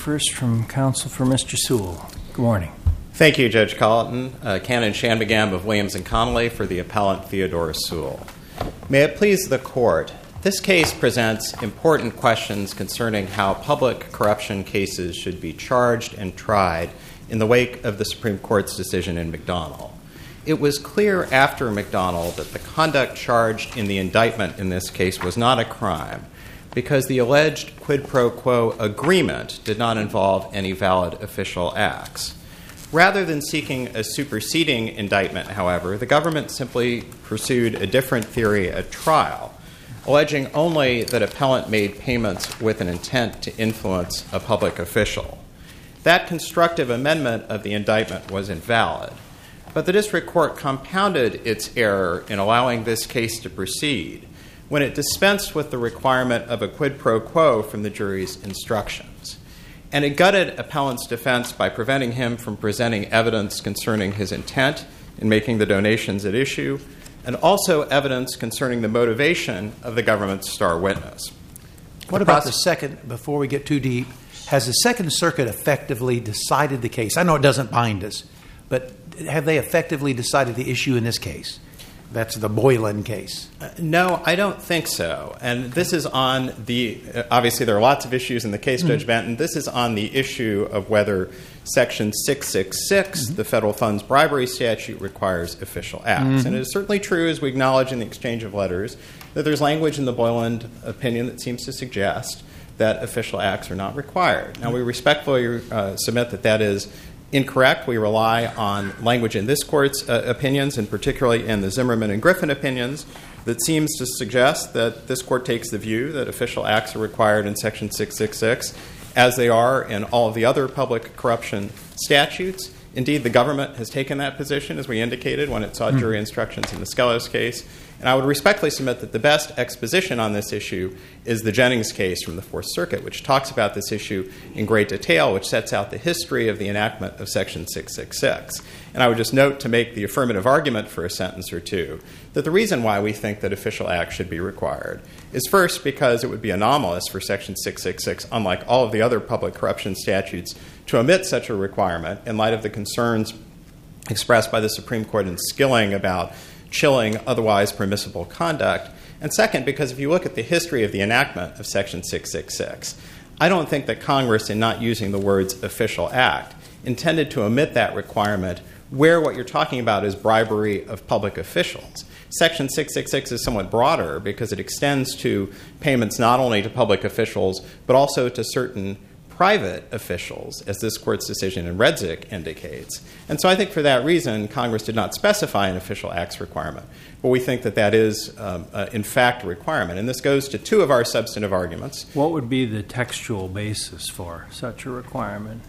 first from counsel for Mr. Sewell. Good morning. Thank you, Judge Colleton. Canon Shanmugam of Williams & Connolly for the appellant Theodore Sewell. May it please the Court, this case presents important questions concerning how public corruption cases should be charged and tried in the wake of the Supreme Court's decision in McDonnell. It was clear after McDonnell that the conduct charged in the indictment in this case was not a crime because the alleged quid pro quo agreement did not involve any valid official acts. Rather than seeking a superseding indictment, however, the government simply pursued a different theory at trial, alleging only that appellant made payments with an intent to influence a public official. That constructive amendment of the indictment was invalid, but the district court compounded its error in allowing this case to proceed when it dispensed with the requirement of a quid pro quo from the jury's instructions. And it gutted appellant's defense by preventing him from presenting evidence concerning his intent in making the donations at issue, and also evidence concerning the motivation of the government's star witness. What about the second, before we get too deep, has the Second Circuit effectively decided the case? I know it doesn't bind us, but have they effectively decided the issue in this case? That's the Boylan case. No, I don't think so. And this is on the, obviously there are lots of issues in the case, Judge Benton. This is on the issue of whether Section 666, the federal funds bribery statute, requires official acts. And it is certainly true, as we acknowledge in the exchange of letters, that there's language in the Boylan opinion that seems to suggest that official acts are not required. Now, we respectfully submit that that is incorrect. We rely on language in this Court's opinions, and particularly in the Zimmerman and Griffin opinions, that seems to suggest that this Court takes the view that official acts are required in Section 666, as they are in all of the other public corruption statutes. Indeed, the government has taken that position, as we indicated, when it sought jury instructions in the Skelos case. And I would respectfully submit that the best exposition on this issue is the Jennings case from the Fourth Circuit, which talks about this issue in great detail, which sets out the history of the enactment of Section 666. And I would just note, to make the affirmative argument for a sentence or two, that the reason why we think that official acts should be required is first because it would be anomalous for Section 666, unlike all of the other public corruption statutes, to omit such a requirement in light of the concerns expressed by the Supreme Court in Skilling about chilling otherwise permissible conduct. And second, because if you look at the history of the enactment of Section 666, I don't think that Congress, in not using the words official act, intended to omit that requirement where what you're talking about is bribery of public officials. Section 666 is somewhat broader because it extends to payments not only to public officials, but also to certain private officials, as this Court's decision in Redzik indicates. And so I think for that reason, Congress did not specify an official acts requirement. But we think that that is, in fact, a requirement. And this goes to two of our substantive arguments. What would be the textual basis for such a requirement?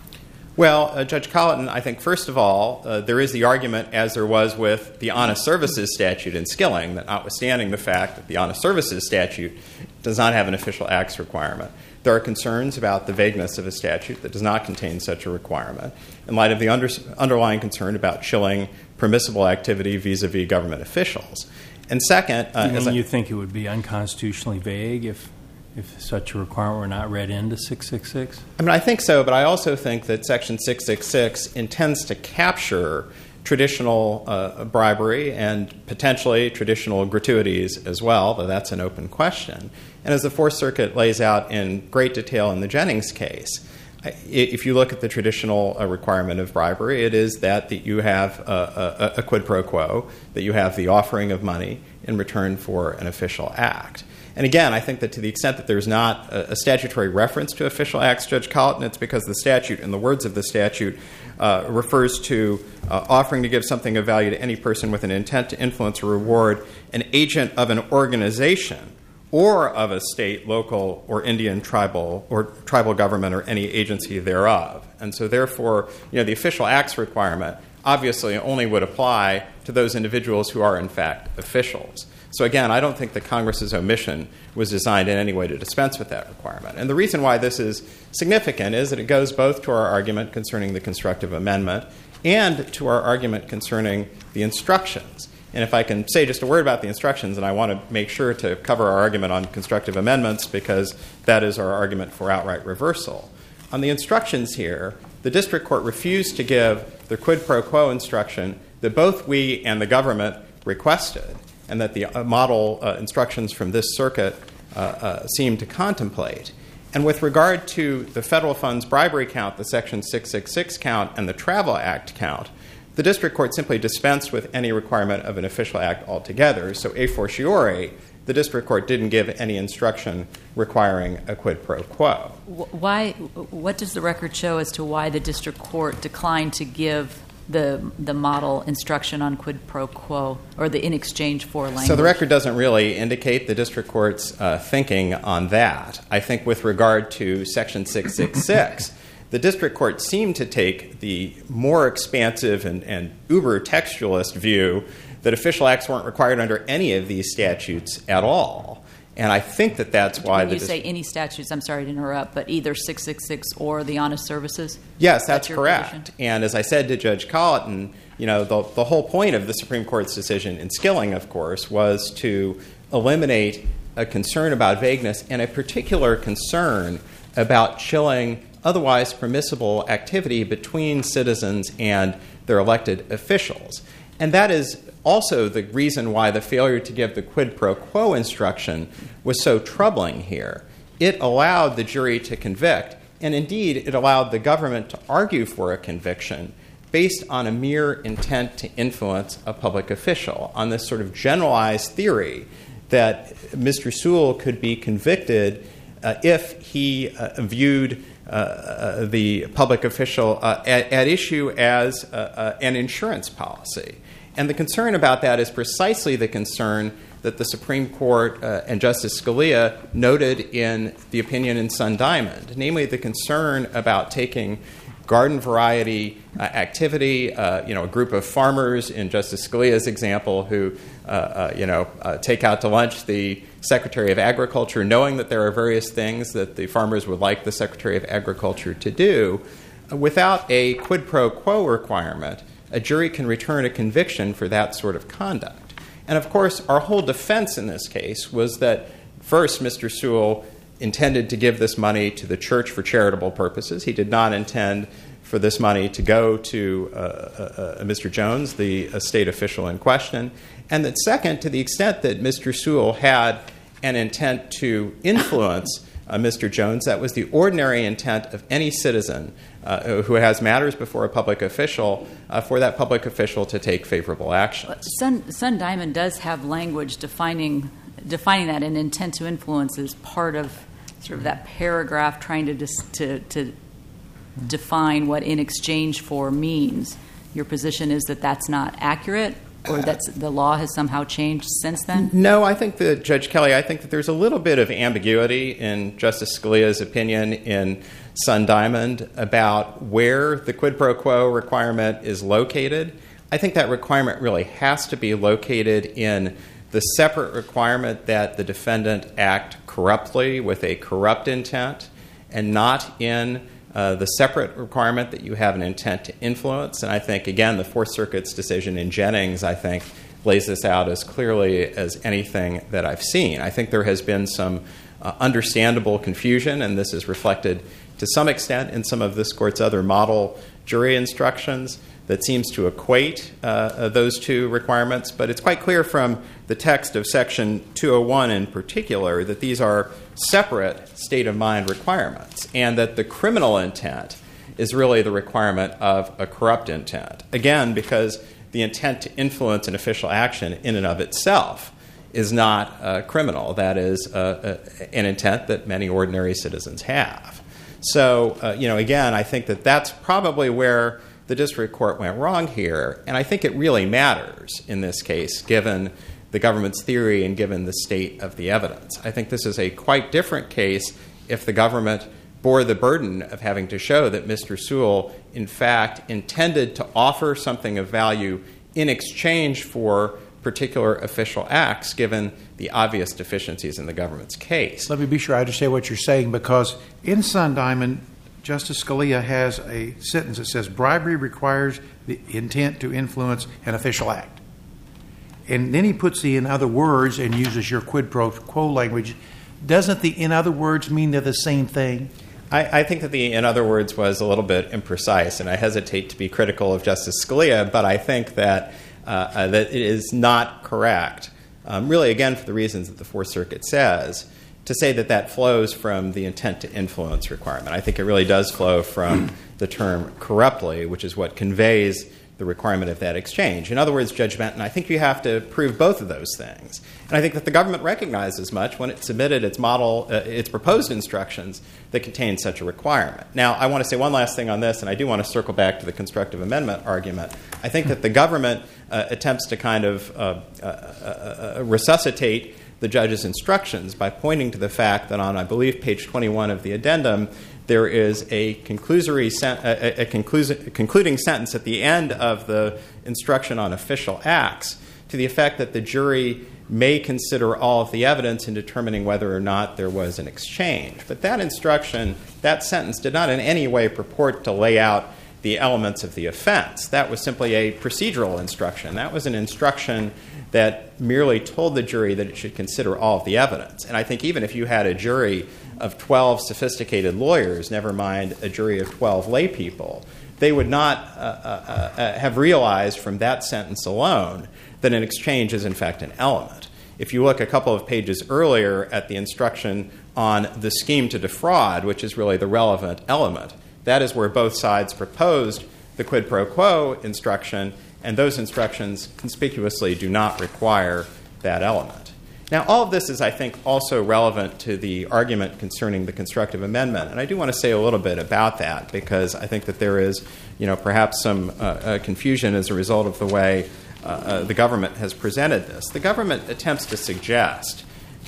Well, Judge Colleton, I think, first of all, there is the argument, as there was with the Honest Services statute in Skilling, that notwithstanding the fact that the Honest Services statute does not have an official acts requirement, there are concerns about the vagueness of a statute that does not contain such a requirement in light of the underlying concern about chilling permissible activity vis-a-vis government officials. And second... you think it would be unconstitutionally vague if such a requirement were not read into 666? I mean, I think so, but I also think that Section 666 intends to capture traditional bribery and potentially traditional gratuities as well, though that's an open question. And as the Fourth Circuit lays out in great detail in the Jennings case, if you look at the traditional requirement of bribery, it is that you have a quid pro quo, that you have the offering of money in return for an official act. And again, I think that to the extent that there's not a statutory reference to official acts, Judge Colleton, it's because the statute, in the words of the statute, refers to offering to give something of value to any person with an intent to influence or reward an agent of an organization or of a state, local, or Indian tribal government or any agency thereof. And so therefore, the official acts requirement obviously only would apply to those individuals who are in fact officials. So again, I don't think that Congress's omission was designed in any way to dispense with that requirement. And the reason why this is significant is that it goes both to our argument concerning the constructive amendment and to our argument concerning the instructions. And if I can say just a word about the instructions, and I want to make sure to cover our argument on constructive amendments because that is our argument for outright reversal. On the instructions here, the district court refused to give the quid pro quo instruction that both we and the government requested, and that the model instructions from this circuit seem to contemplate. And with regard to the federal funds bribery count, the Section 666 count, and the Travel Act count, the district court simply dispensed with any requirement of an official act altogether. So a fortiori, the district court didn't give any instruction requiring a quid pro quo. What does the record show as to why the district court declined to give the model instruction on quid pro quo, or the in exchange for language? So the record doesn't really indicate the district court's thinking on that. I think with regard to Section 666, the district court seemed to take the more expansive and uber textualist view that official acts weren't required under any of these statutes at all. And I think that that's why when you say any statutes, I'm sorry to interrupt, but either 666 or the honest services? Yes, that's correct. Position? And as I said to Judge Colleton, the whole point of the Supreme Court's decision in Skilling, of course, was to eliminate a concern about vagueness and a particular concern about chilling otherwise permissible activity between citizens and their elected officials. And that is also the reason why the failure to give the quid pro quo instruction was so troubling here. It allowed the jury to convict, and indeed it allowed the government to argue for a conviction based on a mere intent to influence a public official, on this sort of generalized theory that Mr. Sewell could be convicted if he viewed the public official at issue as an insurance policy. And the concern about that is precisely the concern that the Supreme Court and Justice Scalia noted in the opinion in Sun Diamond, namely the concern about taking garden variety activity, a group of farmers in Justice Scalia's example who, take out to lunch the Secretary of Agriculture, knowing that there are various things that the farmers would like the Secretary of Agriculture to do. Without a quid pro quo requirement, a jury can return a conviction for that sort of conduct. And of course, our whole defense in this case was that first, Mr. Sewell intended to give this money to the church for charitable purposes. He did not intend for this money to go to Mr. Jones, the state official in question. And that second, to the extent that Mr. Sewell had an intent to influence Mr. Jones, that was the ordinary intent of any citizen who has matters before a public official, for that public official to take favorable action. Sun Diamond does have language defining that an intent to influence is part of sort of that paragraph trying to define what in exchange for means. Your position is that that's not accurate, or that the law has somehow changed since then? No, I think that, Judge Kelly, that there's a little bit of ambiguity in Justice Scalia's opinion in Sun Diamond about where the quid pro quo requirement is located. I think that requirement really has to be located in the separate requirement that the defendant act corruptly with a corrupt intent, and not in the separate requirement that you have an intent to influence. And I think, again, the Fourth Circuit's decision in Jennings, lays this out as clearly as anything that I've seen. I think there has been some understandable confusion, and this is reflected to some extent in some of this Court's other model jury instructions that seems to equate those two requirements. But it's quite clear from the text of Section 201 in particular that these are separate state-of-mind requirements, and that the criminal intent is really the requirement of a corrupt intent. Again, because the intent to influence an official action in and of itself is not criminal. That is an intent that many ordinary citizens have. So, again, I think that that's probably where the district court went wrong here, and I think it really matters in this case, given the government's theory and given the state of the evidence. I think this is a quite different case if the government bore the burden of having to show that Mr. Sewell, in fact, intended to offer something of value in exchange for particular official acts, given the obvious deficiencies in the government's case. Let me be sure I understand what you're saying, because in Sun Diamond, Justice Scalia has a sentence that says, bribery requires the intent to influence an official act. And then he puts the in other words and uses your quid pro quo language. Doesn't the in other words mean they're the same thing? I think that in other words, was a little bit imprecise, and I hesitate to be critical of Justice Scalia, but I think that that it is not correct, really, again, for the reasons that the Fourth Circuit says, to say that that flows from the intent to influence requirement. I think it really does flow from the term corruptly, which is what conveys the requirement of that exchange. In other words, Judge Benton, I think you have to prove both of those things. And I think that the government recognized as much when it submitted its proposed instructions that contained such a requirement. Now, I want to say one last thing on this, and I do want to circle back to the constructive amendment argument. I think that the government attempts to kind of resuscitate the judge's instructions by pointing to the fact that on, I believe, page 21 of the addendum, there is a concluding sentence at the end of the instruction on official acts to the effect that the jury may consider all of the evidence in determining whether or not there was an exchange. But that instruction, that sentence, did not in any way purport to lay out the elements of the offense. That was simply a procedural instruction. That was an instruction that merely told the jury that it should consider all of the evidence. And I think even if you had a jury of 12 sophisticated lawyers, never mind a jury of 12 lay people, they would not have realized from that sentence alone that an exchange is in fact an element. If you look a couple of pages earlier at the instruction on the scheme to defraud, which is really the relevant element, that is where both sides proposed the quid pro quo instruction, and those instructions conspicuously do not require that element. Now, all of this is, I think, also relevant to the argument concerning the constructive amendment, and I do want to say a little bit about that because I think that there is, perhaps some confusion as a result of the way the government has presented this. The government attempts to suggest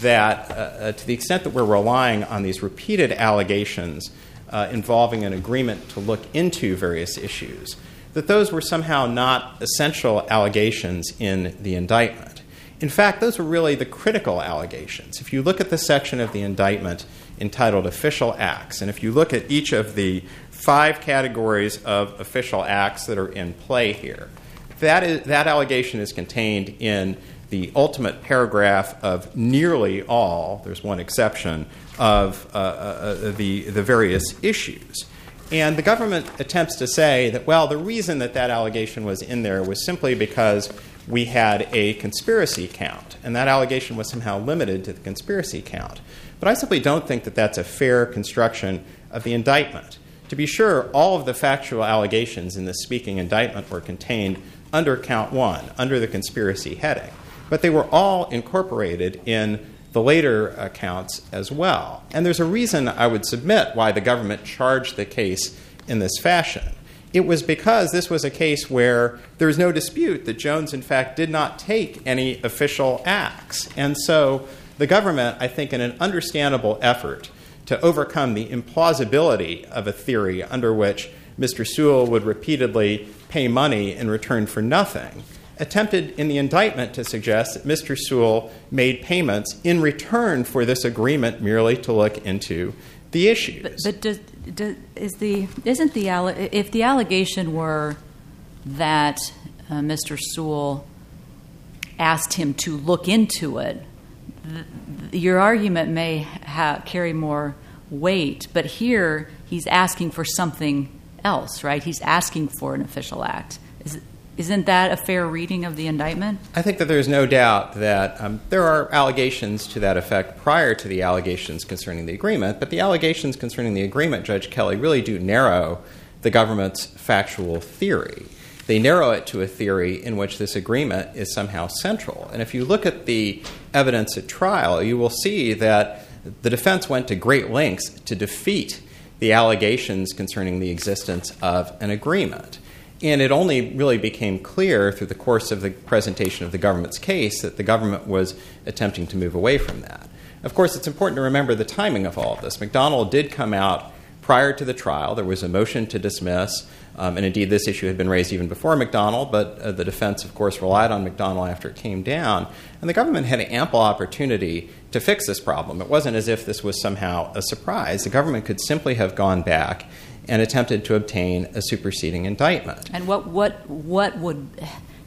that to the extent that we're relying on these repeated allegations involving an agreement to look into various issues, that those were somehow not essential allegations in the indictment. In fact, those were really the critical allegations. If you look at the section of the indictment entitled Official Acts, and if you look at each of the 5 categories of official acts that are in play here, that allegation is contained in the ultimate paragraph of nearly all, there's one exception, of the various issues. And the government attempts to say that, well, the reason that allegation was in there was simply because we had a conspiracy count, and that allegation was somehow limited to the conspiracy count. But I simply don't think that that's a fair construction of the indictment. To be sure, all of the factual allegations in the speaking indictment were contained under count 1, under the conspiracy heading. But they were all incorporated in the later accounts as well. And there's a reason I would submit why the government charged the case in this fashion. It was because this was a case where there was no dispute that Jones, in fact, did not take any official acts. And so the government, I think, in an understandable effort to overcome the implausibility of a theory under which Mr. Sewell would repeatedly pay money in return for nothing, attempted in the indictment to suggest that Mr. Sewell made payments in return for this agreement merely to look into the issues. But if the allegation were that Mr. Sewell asked him to look into it, your argument may carry more weight. But here he's asking for something else, right? He's asking for an official act. Isn't that a fair reading of the indictment? I think that there's no doubt that there are allegations to that effect prior to the allegations concerning the agreement, but the allegations concerning the agreement, Judge Kelly, really do narrow the government's factual theory. They narrow it to a theory in which this agreement is somehow central. And if you look at the evidence at trial, you will see that the defense went to great lengths to defeat the allegations concerning the existence of an agreement. And it only really became clear through the course of the presentation of the government's case that the government was attempting to move away from that. Of course, it's important to remember the timing of all of this. McDonnell did come out prior to the trial. There was a motion to dismiss, and indeed this issue had been raised even before McDonnell, but the defense, of course, relied on McDonnell after it came down. And the government had ample opportunity to fix this problem. It wasn't as if this was somehow a surprise. The government could simply have gone back and attempted to obtain a superseding indictment. And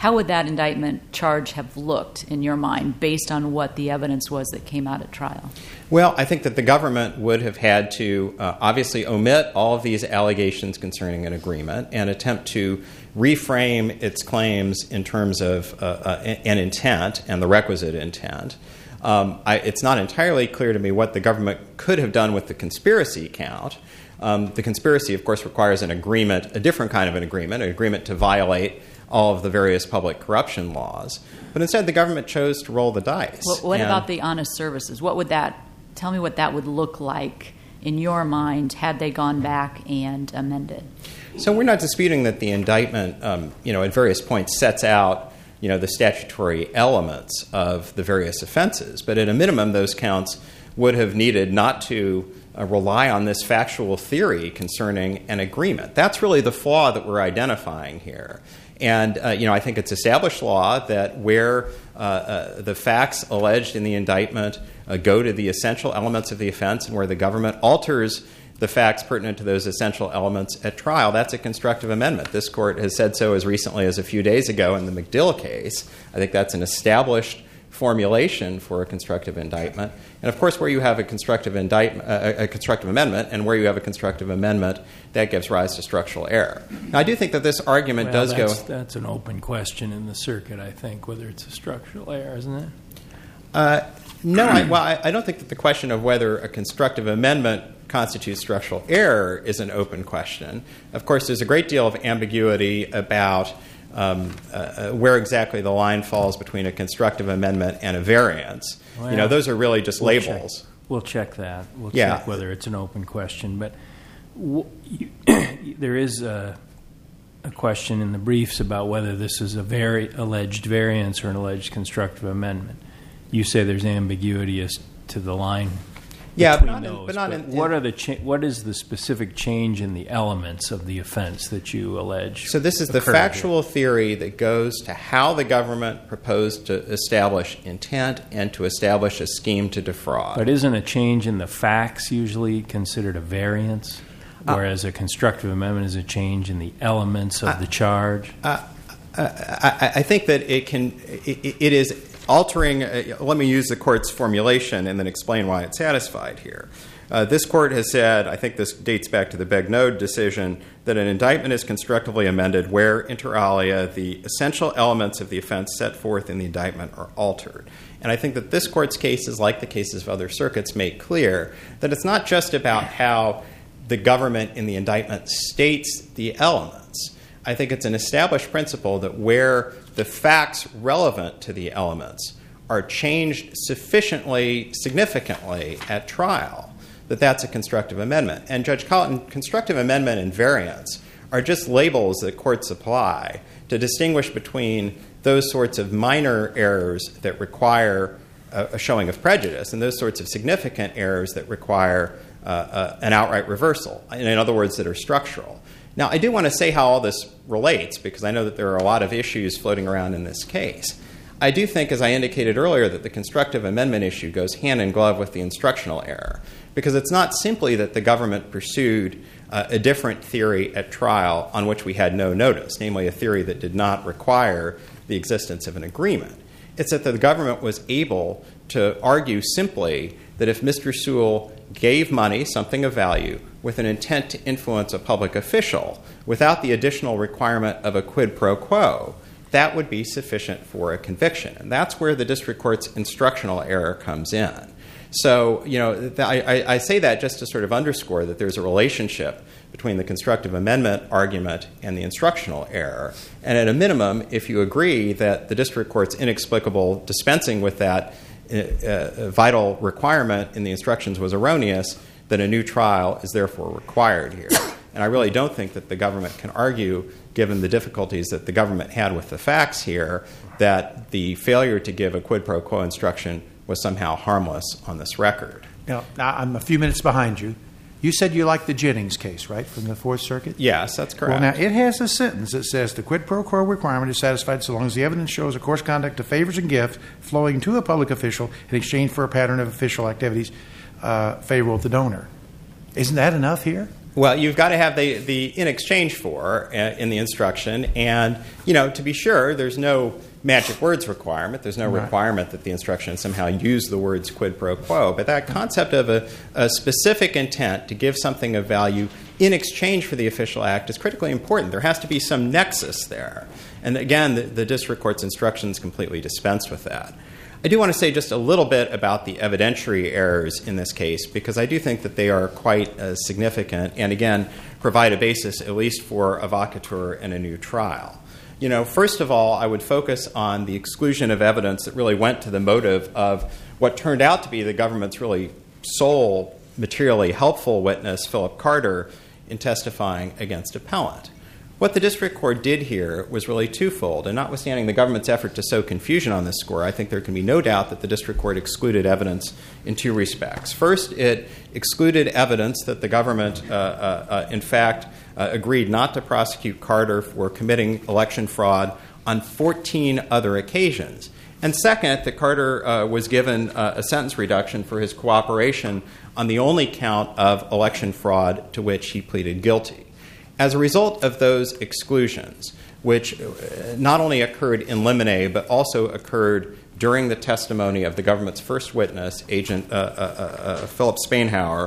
How would that indictment charge have looked in your mind based on what the evidence was that came out at trial? Well, I think that the government would have had to obviously omit all of these allegations concerning an agreement and attempt to reframe its claims in terms of an intent and the requisite intent. It's not entirely clear to me what the government could have done with the conspiracy count. The conspiracy, of course, requires an agreement, a different kind of an agreement to violate all of the various public corruption laws. But instead, the government chose to roll the dice. Well, what about the honest services? Tell me what that would look like in your mind had they gone back and amended. So we're not disputing that the indictment, at various points sets out, the statutory elements of the various offenses. But at a minimum, those counts would have needed not to rely on this factual theory concerning an agreement. That's really the flaw that we're identifying here. And, I think it's established law that where the facts alleged in the indictment go to the essential elements of the offense and where the government alters the facts pertinent to those essential elements at trial, that's a constructive amendment. This court has said so as recently as a few days ago in the McDill case. I think that's an established formulation for a constructive indictment. And of course, where you have a constructive amendment, and where you have a constructive amendment, that gives rise to structural error. Now, I do think that this argument does go. That's an open question in the circuit, I think, whether it's a structural error, isn't it? No, I don't think that the question of whether a constructive amendment constitutes structural error is an open question. Of course, there's a great deal of ambiguity about where exactly the line falls between a constructive amendment and a variance. Well, those are really just labels. We'll check that. We'll Yeah. check whether it's an open question. But there is a question in the briefs about whether this is a alleged variance or an alleged constructive amendment. You say there's ambiguity as to the line. Yeah, what is the specific change in the elements of the offense that you allege? So this is the factual theory that goes to how the government proposed to establish intent and to establish a scheme to defraud. But isn't a change in the facts usually considered a variance, whereas a constructive amendment is a change in the elements of the charge? I think that it is altering. Let me use the court's formulation and then explain why it's satisfied here. This court has said, I think this dates back to the Begnode decision, that an indictment is constructively amended where, inter alia, the essential elements of the offense set forth in the indictment are altered. And I think that this court's cases, like the cases of other circuits, make clear that it's not just about how the government in the indictment states the elements. I think it's an established principle that where the facts relevant to the elements are changed sufficiently, significantly at trial, that's a constructive amendment. And Judge Colleton, constructive amendment and variance are just labels that courts apply to distinguish between those sorts of minor errors that require a showing of prejudice and those sorts of significant errors that require an outright reversal, in other words, that are structural. Now, I do want to say how all this relates, because I know that there are a lot of issues floating around in this case. I do think, as I indicated earlier, that the constructive amendment issue goes hand in glove with the instructional error, because it's not simply that the government pursued a different theory at trial on which we had no notice, namely a theory that did not require the existence of an agreement. It's that the government was able to argue simply that if Mr. Sewell gave money, something of value, with an intent to influence a public official without the additional requirement of a quid pro quo, that would be sufficient for a conviction. And that's where the district court's instructional error comes in. So, I say that just to sort of underscore that there's a relationship between the constructive amendment argument and the instructional error. And at a minimum, if you agree that the district court's inexplicable dispensing with that vital requirement in the instructions was erroneous, that a new trial is therefore required here. And I really don't think that the government can argue, given the difficulties that the government had with the facts here, that the failure to give a quid pro quo instruction was somehow harmless on this record. Now, I'm a few minutes behind you. You said you liked the Jennings case, right, from the Fourth Circuit? Yes, that's correct. Well, now, it has a sentence that says the quid pro quo requirement is satisfied so long as the evidence shows a course of conduct of favors and gifts flowing to a public official in exchange for a pattern of official activities favorable to the donor. Isn't that enough here? Well, you've got to have the in exchange for in the instruction. And, to be sure, there's no magic words requirement. There's no requirement that the instruction somehow use the words quid pro quo. But that concept of a specific intent to give something of value in exchange for the official act is critically important. There has to be some nexus there. And again, the district court's instructions completely dispensed with that. I do want to say just a little bit about the evidentiary errors in this case, because I do think that they are quite significant and, again, provide a basis at least for a vacatur and a new trial. First of all, I would focus on the exclusion of evidence that really went to the motive of what turned out to be the government's really sole materially helpful witness, Philip Carter, in testifying against appellant. What the district court did here was really twofold, and notwithstanding the government's effort to sow confusion on this score, I think there can be no doubt that the district court excluded evidence in two respects. First, it excluded evidence that the government, in fact, agreed not to prosecute Carter for committing election fraud on 14 other occasions. And second, that Carter was given a sentence reduction for his cooperation on the only count of election fraud to which he pleaded guilty. As a result of those exclusions, which not only occurred in limine but also occurred during the testimony of the government's first witness, Agent Philip Spainhauer,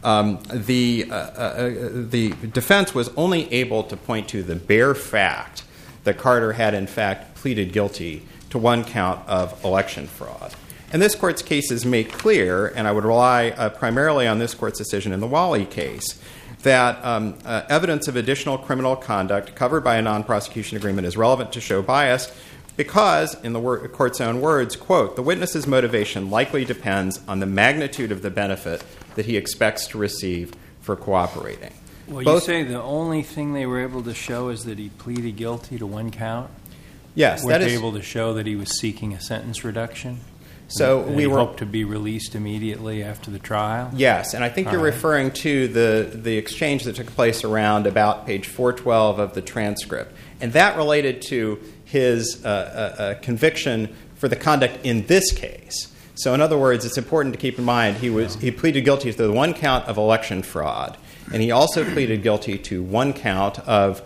the defense was only able to point to the bare fact that Carter had in fact pleaded guilty to one count of election fraud. And this court's cases make clear, and I would rely primarily on this court's decision in the Wally case, that evidence of additional criminal conduct covered by a non-prosecution agreement is relevant to show bias because, in the court's own words, quote, the witness's motivation likely depends on the magnitude of the benefit that he expects to receive for cooperating. Well, you say the only thing they were able to show is that he pleaded guilty to one count? Yes. Weren't they able to show that he was seeking a sentence reduction? So and we were hoped to be released immediately after the trial? Yes, and I think you're referring to the exchange that took place around about page 412 of the transcript. And that related to his conviction for the conduct in this case. So in other words, it's important to keep in mind he pleaded guilty to the one count of election fraud, and he also pleaded guilty to one count of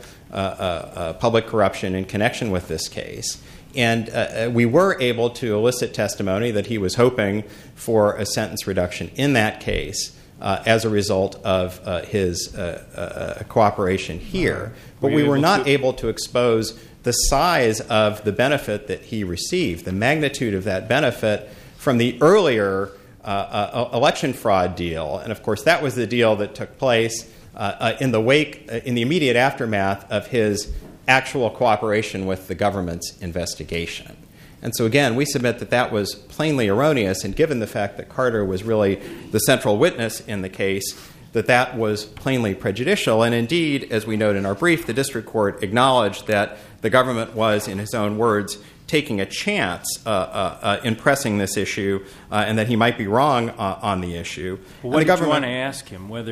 public corruption in connection with this case. And we were able to elicit testimony that he was hoping for a sentence reduction in that case as a result of his cooperation here. But we were not able to expose the size of the benefit that he received, the magnitude of that benefit from the earlier election fraud deal. And, of course, that was the deal that took place in the immediate aftermath of his actual cooperation with the government's investigation. And so, again, we submit that that was plainly erroneous, and given the fact that Carter was really the central witness in the case, that was plainly prejudicial. And indeed, as we note in our brief, the district court acknowledged that the government was, in his own words, taking a chance in pressing this issue and that he might be wrong on the issue. Well, what did you want to ask him, whether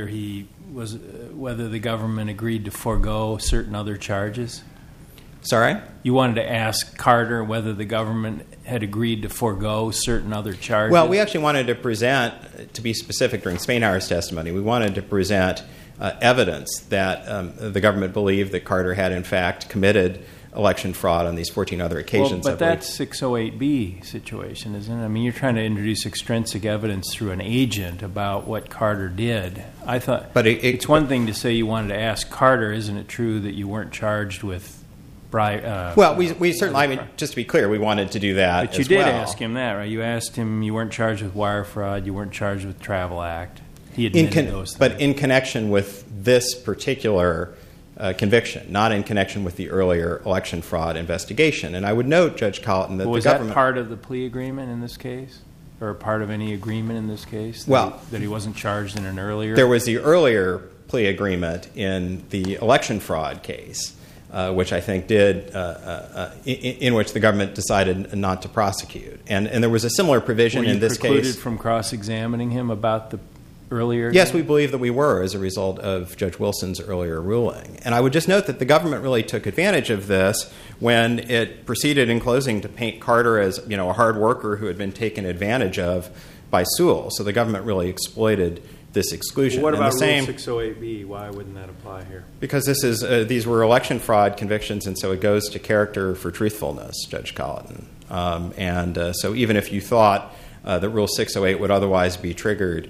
the government agreed to forego certain other charges? Sorry? You wanted to ask Carter whether the government had agreed to forego certain other charges? Well, we actually wanted to present, to be specific during Spainhauer's testimony, we wanted to present evidence that the government believed that Carter had, in fact, committed election fraud on these 14 other occasions. Well, but that's 608B situation, isn't it? I mean, you're trying to introduce extrinsic evidence through an agent about what Carter did. I thought, but it's one thing to say you wanted to ask Carter. Isn't it true that you weren't charged with well, we certainly, I mean, just to be clear, we wanted to do that. But you did ask him that, right? You asked him, you weren't charged with wire fraud, you weren't charged with Travel Act. He admitted those things. But in connection with this particular conviction, not in connection with the earlier election fraud investigation. And I would note, Judge Colleton, that the government... Was that part of the plea agreement in this case? Or part of any agreement in this case? That he wasn't charged in an earlier... There was the earlier plea agreement in the election fraud case, which I think did, in which the government decided not to prosecute. And there was a similar provision in this case... Were you precluded from cross-examining him about the earlier... Yes, we believe that we were as a result of Judge Wilson's earlier ruling. And I would just note that the government really took advantage of this when it proceeded in closing to paint Carter as, a hard worker who had been taken advantage of by Sewell. So the government really exploited this exclusion. Well, what about Rule 608B? Why wouldn't that apply here? Because these were election fraud convictions, and so it goes to character for truthfulness, Judge Colleton. So even if you thought that Rule 608 would otherwise be triggered,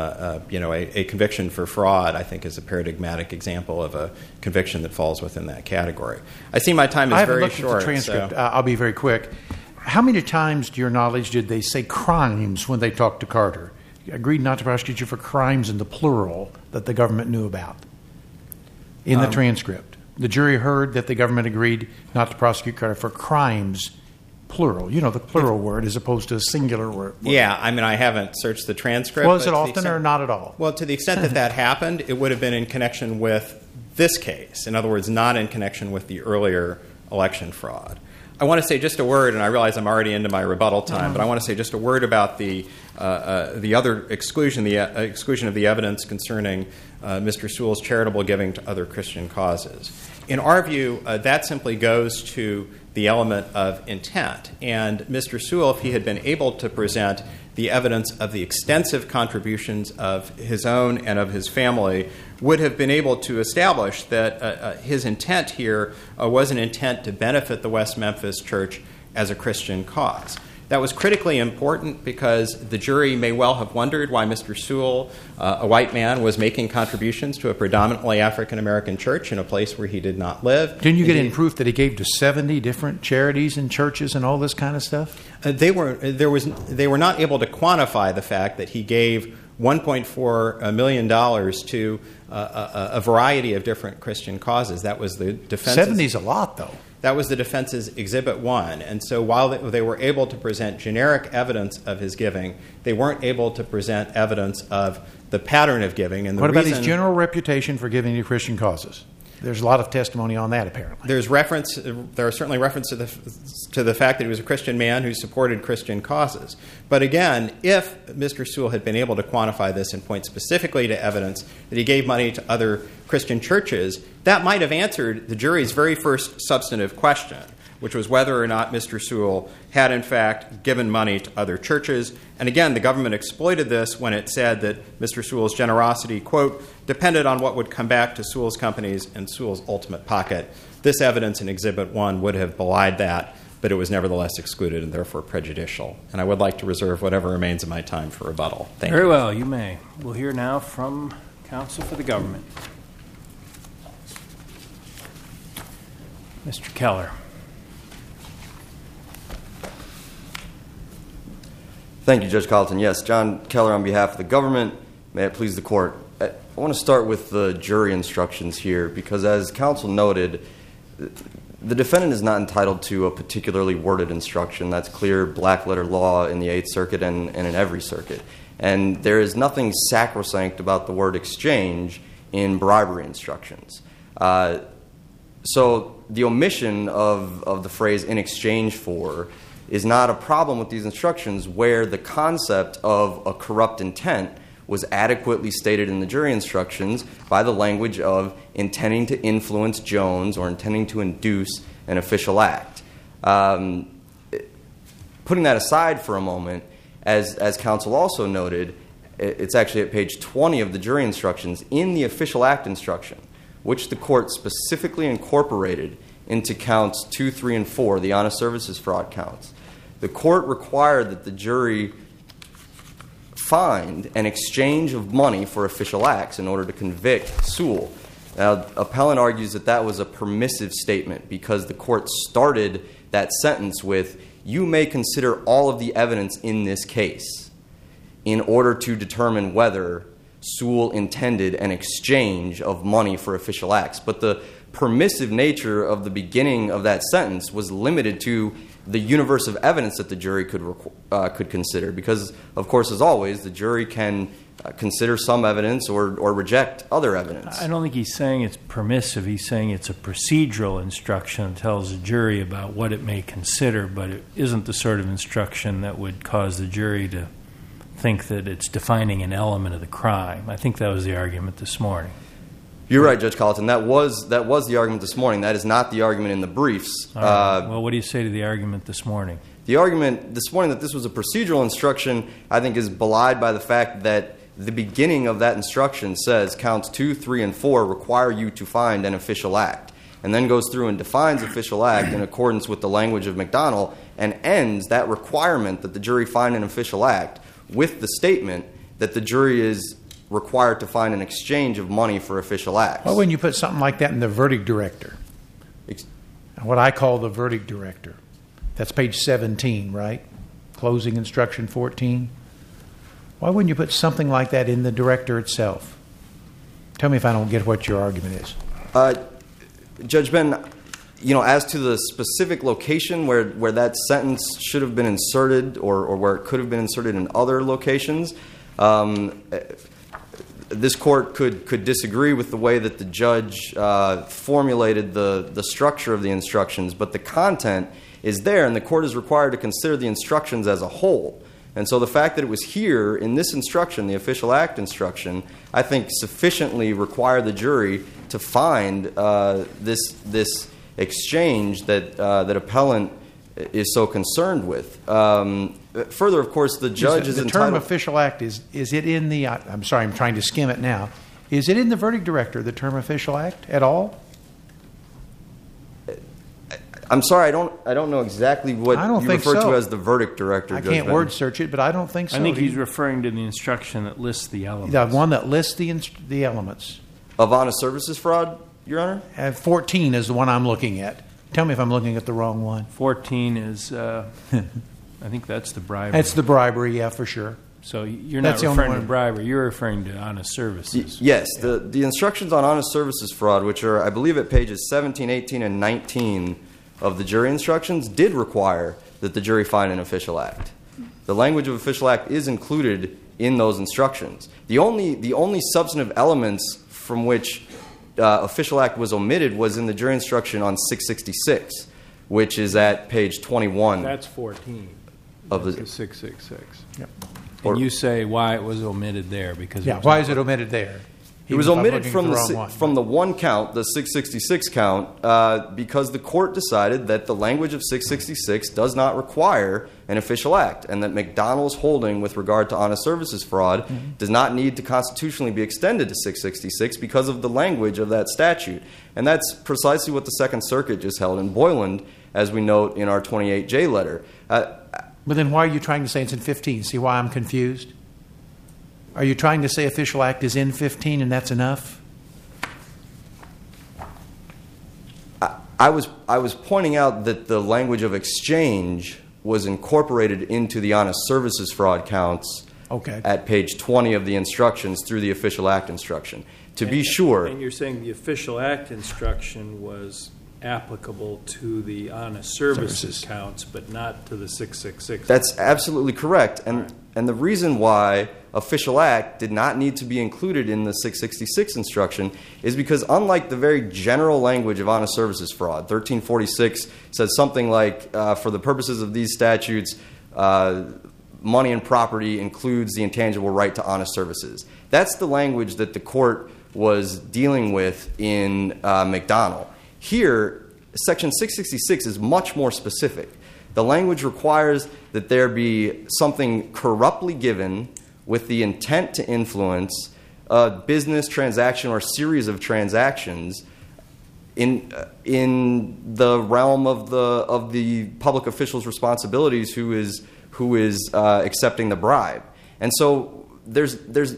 a conviction for fraud, I think, is a paradigmatic example of a conviction that falls within that category. I see my time is very short. I haven't looked at the transcript. I'll be very quick. How many times, to your knowledge, did they say crimes when they talked to Carter? Agreed not to prosecute you for crimes in the plural that the government knew about in the transcript. The jury heard that the government agreed not to prosecute Carter for crimes, plural. The plural word as opposed to a singular word. Yeah, I haven't searched the transcript. Was it often or not at all? Well, to the extent that happened, it would have been in connection with this case. In other words, not in connection with the earlier election fraud. I want to say just a word, and I realize I'm already into my rebuttal time, but I want to say just a word about the other exclusion, the exclusion of the evidence concerning Mr. Sewell's charitable giving to other Christian causes. In our view, that simply goes to the element of intent. And Mr. Sewell, if he had been able to present the evidence of the extensive contributions of his own and of his family, would have been able to establish that his intent here was an intent to benefit the West Memphis Church as a Christian cause. That was critically important because the jury may well have wondered why Mr. Sewell, a white man, was making contributions to a predominantly African-American church in a place where he did not live. Didn't you get any proof that he gave to 70 different charities and churches and all this kind of stuff? They were not able to quantify the fact that he gave $1.4 million to a variety of different Christian causes. That was the defense. 70 is a lot, though. That was the defense's Exhibit 1. And so while they were able to present generic evidence of his giving, they weren't able to present evidence of the pattern of giving. And what about his general reputation for giving to Christian causes? There's a lot of testimony on that, apparently. There are certainly references to the fact that he was a Christian man who supported Christian causes. But again, if Mr. Sewell had been able to quantify this and point specifically to evidence that he gave money to other Christian churches, that might have answered the jury's very first substantive question, which was whether or not Mr. Sewell had, in fact, given money to other churches. And again, the government exploited this when it said that Mr. Sewell's generosity, quote, depended on what would come back to Sewell's companies and Sewell's ultimate pocket. This evidence in Exhibit 1 would have belied that, but it was nevertheless excluded and therefore prejudicial. And I would like to reserve whatever remains of my time for rebuttal. Thank you. Very well, you may. We'll hear now from counsel for the government. Mr. Keller. Thank you, Judge Colleton. Yes, John Keller on behalf of the government. May it please the court. I want to start with the jury instructions here because, as counsel noted, the defendant is not entitled to a particularly worded instruction. That's clear black-letter law in the Eighth Circuit and in every circuit. And there is nothing sacrosanct about the word exchange in bribery instructions. So the omission of the phrase in exchange for is not a problem with these instructions where the concept of a corrupt intent was adequately stated in the jury instructions by the language of intending to influence Jones or intending to induce an official act. Putting that aside for a moment, as counsel also noted, it's actually at page 20 of the jury instructions in the official act instruction, which the court specifically incorporated into counts 2, 3, and 4, the honest services fraud counts. The court required that the jury find an exchange of money for official acts in order to convict Sewell. Now, appellant argues that that was a permissive statement because the court started that sentence with, you may consider all of the evidence in this case in order to determine whether Sewell intended an exchange of money for official acts. But the permissive nature of the beginning of that sentence was limited to the universe of evidence that the jury could consider because, of course, as always, the jury can consider some evidence or reject other evidence. I don't think he's saying it's permissive. He's saying it's a procedural instruction that tells the jury about what it may consider, but it isn't the sort of instruction that would cause the jury to think that it's defining an element of the crime. I think that was the argument this morning. You're right, Judge Colleton. That was the argument this morning. That is not the argument in the briefs. Right. Well, what do you say to the argument this morning? The argument this morning that this was a procedural instruction, I think, is belied by the fact that the beginning of that instruction says counts 2, 3, and 4 require you to find an official act, and then goes through and defines official act in accordance with the language of McDonnell, and ends that requirement that the jury find an official act with the statement that the jury is required to find an exchange of money for official acts. Well, when you put something like that in the verdict director, what I call the verdict director, that's page 17, right? Closing instruction 14. Why wouldn't you put something like that in the director itself? Tell me if I don't get what your argument is. Judge Ben, as to the specific location where that sentence should have been inserted or where it could have been inserted in other locations, this court could disagree with the way that the judge formulated the structure of the instructions, but the content is there, and the court is required to consider the instructions as a whole. And so the fact that it was here in this instruction, the official act instruction, I think sufficiently required the jury to find this exchange that appellant is so concerned with. Further, of course, the judge is entitled... The term official act, is it in the... I'm sorry, I'm trying to skim it now. Is it in the verdict director, the term official act, at all? I'm sorry, I don't know exactly what you refer to as the verdict director. I can't word search it, but I don't think so. I think he's referring to the instruction that lists the elements. The one that lists the elements. Of honest services fraud, Your Honor? 14 is the one I'm looking at. Tell me if I'm looking at the wrong one. 14 is, I think that's the bribery. It's the bribery, yeah, for sure. So you're not referring to bribery, you're referring to honest services. Yes, the instructions on honest services fraud, which are, I believe, at pages 17, 18, and 19 of the jury instructions, did require that the jury find an official act. The language of official act is included in those instructions. The only substantive elements from which official act was omitted was in the jury instruction on 666, which is at page 21. That's 14 of the 666. Yep. And you say why it was omitted there? Because why is it omitted there? It was omitted from the one count, the 666 count, because the court decided that the language of 666 does not require an official act, and that McDonnell's holding with regard to honest services fraud does not need to constitutionally be extended to 666 because of the language of that statute. And that's precisely what the Second Circuit just held in Boyland, as we note in our 28J letter. But then why are you trying to say it's in 15? See why I'm confused? Are you trying to say official act is in 15 and that's enough? I was pointing out that the language of exchange was incorporated into the honest services fraud counts at page 20 of the instructions through the official act instruction. To be sure... And you're saying the official act instruction was applicable to the honest services counts, but not to the 666. That's absolutely correct. And the reason why official act did not need to be included in the 666 instruction is because unlike the very general language of honest services fraud, 1346 says something like, for the purposes of these statutes, money and property includes the intangible right to honest services. That's the language that the court was dealing with in McDonnell. Here, Section 666 is much more specific. The language requires that there be something corruptly given with the intent to influence a business transaction or series of transactions in the realm of the public official's responsibilities who is accepting the bribe. And so there's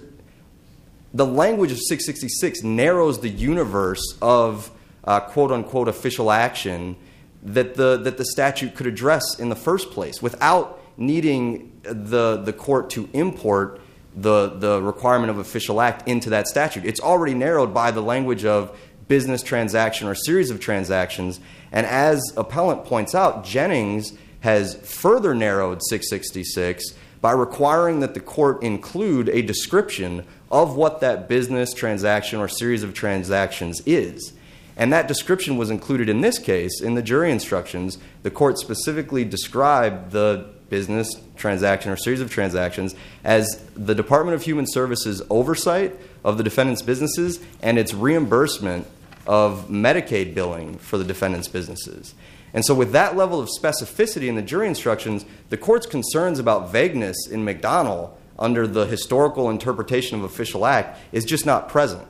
the language of 666 narrows the universe of quote-unquote official action that the statute could address in the first place without needing the court to import the requirement of official act into that statute. It's already narrowed by the language of business transaction or series of transactions. And as appellant points out, Jennings has further narrowed 666 by requiring that the court include a description of what that business transaction or series of transactions is. And that description was included in this case in the jury instructions. The court specifically described the business transaction or series of transactions as the Department of Human Services oversight of the defendant's businesses and its reimbursement of Medicaid billing for the defendant's businesses. And so with that level of specificity in the jury instructions, the court's concerns about vagueness in McDonnell under the historical interpretation of official act is just not present.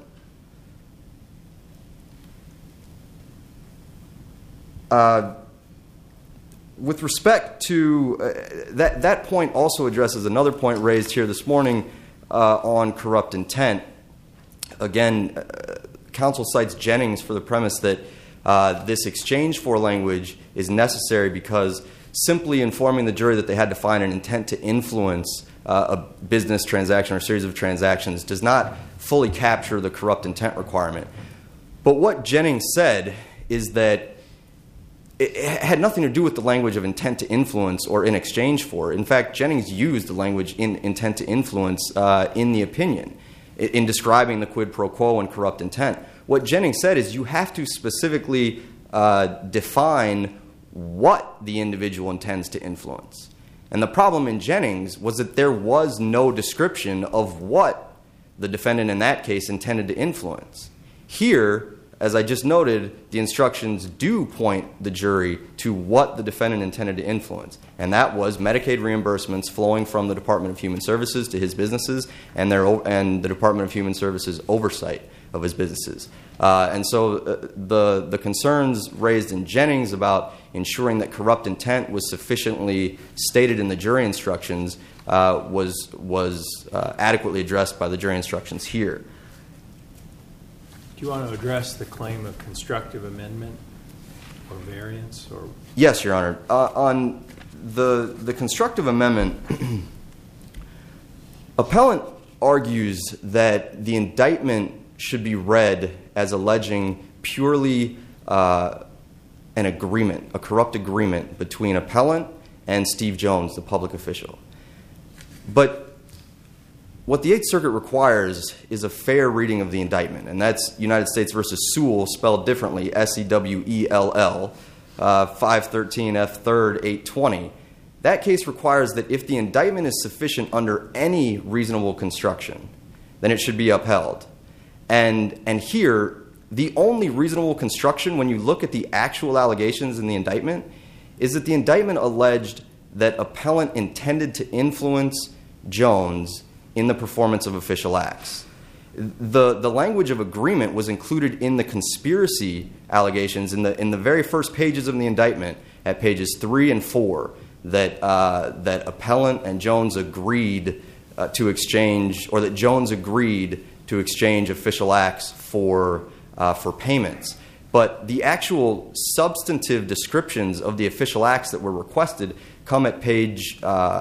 With respect to that point also addresses another point raised here this morning on corrupt intent. Again, counsel cites Jennings for the premise that this exchange for language is necessary because simply informing the jury that they had to find an intent to influence a business transaction or series of transactions does not fully capture the corrupt intent requirement. But what Jennings said is that it had nothing to do with the language of intent to influence or in exchange for. In fact, Jennings used the language in intent to influence in the opinion in describing the quid pro quo and corrupt intent. What Jennings said is you have to specifically define what the individual intends to influence. And the problem in Jennings was that there was no description of what the defendant in that case intended to influence. Here, as I just noted, the instructions do point the jury to what the defendant intended to influence, and that was Medicaid reimbursements flowing from the Department of Human Services to his businesses and the Department of Human Services oversight of his businesses. And so the concerns raised in Jennings about ensuring that corrupt intent was sufficiently stated in the jury instructions was adequately addressed by the jury instructions here. Do you want to address the claim of constructive amendment or variance? Or Yes, Your Honor. On the constructive amendment, appellant argues that the indictment should be read as alleging purely an agreement, a corrupt agreement between appellant and Steve Jones, the public official. But what the Eighth Circuit requires is a fair reading of the indictment, and that's United States v. Sewell, spelled differently, S-E-W-E-L-L, 513 F. 3rd, 820. That case requires that if the indictment is sufficient under any reasonable construction, then it should be upheld. And here, the only reasonable construction, when you look at the actual allegations in the indictment, is that the indictment alleged that appellant intended to influence Jones in the performance of official acts. The language of agreement was included in the conspiracy allegations in the very first pages of the indictment at pages 3 and 4 that appellant and Jones agreed to exchange, or that Jones agreed to exchange official acts for payments. But the actual substantive descriptions of the official acts that were requested come at page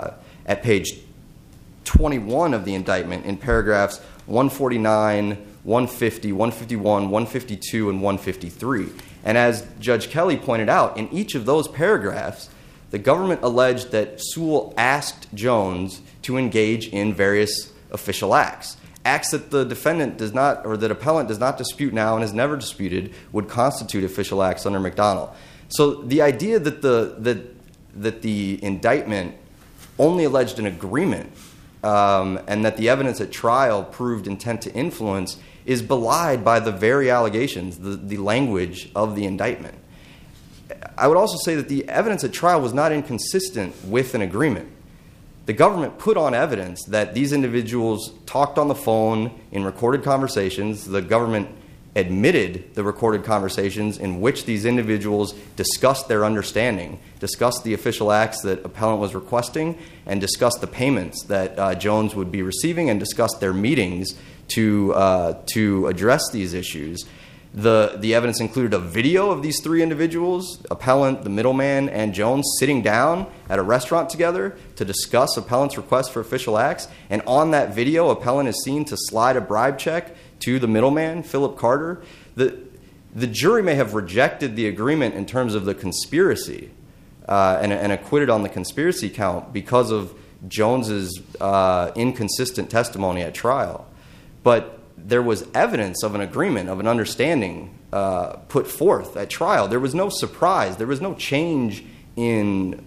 21 of the indictment in paragraphs 149, 150, 151, 152, and 153. And as Judge Kelly pointed out, in each of those paragraphs, the government alleged that Sewell asked Jones to engage in various official acts. Acts that the defendant does not, or that appellant does not dispute now and has never disputed, would constitute official acts under McDonnell. So the idea that the indictment only alleged an agreement and that the evidence at trial proved intent to influence is belied by the very allegations, the language of the indictment. I would also say that the evidence at trial was not inconsistent with an agreement. The government put on evidence that these individuals talked on the phone in recorded conversations. The government admitted the recorded conversations in which these individuals discussed their understanding, discussed the official acts that appellant was requesting, and discussed the payments that Jones would be receiving, and discussed their meetings to address these issues. The evidence included a video of these three individuals, appellant, the middleman, and Jones, sitting down at a restaurant together to discuss appellant's request for official acts. And on that video, appellant is seen to slide a bribe check to the middleman, Philip Carter. The jury may have rejected the agreement in terms of the conspiracy and acquitted on the conspiracy count because of Jones's inconsistent testimony at trial. But there was evidence of an agreement, of an understanding put forth at trial. There was no surprise. There was no change in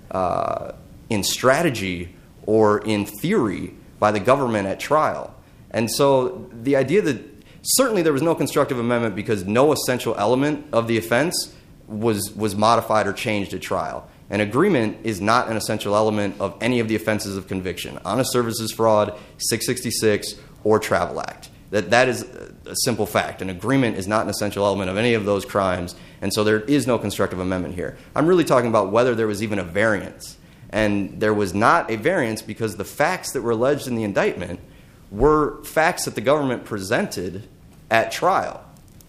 strategy or in theory by the government at trial. And so the idea that certainly there was no constructive amendment because no essential element of the offense was modified or changed at trial. An agreement is not an essential element of any of the offenses of conviction: honest services fraud, 666, or Travel Act. That is a simple fact. An agreement is not an essential element of any of those crimes, and so there is no constructive amendment here. I'm really talking about whether there was even a variance. And there was not a variance because the facts that were alleged in the indictment were facts that the government presented at trial,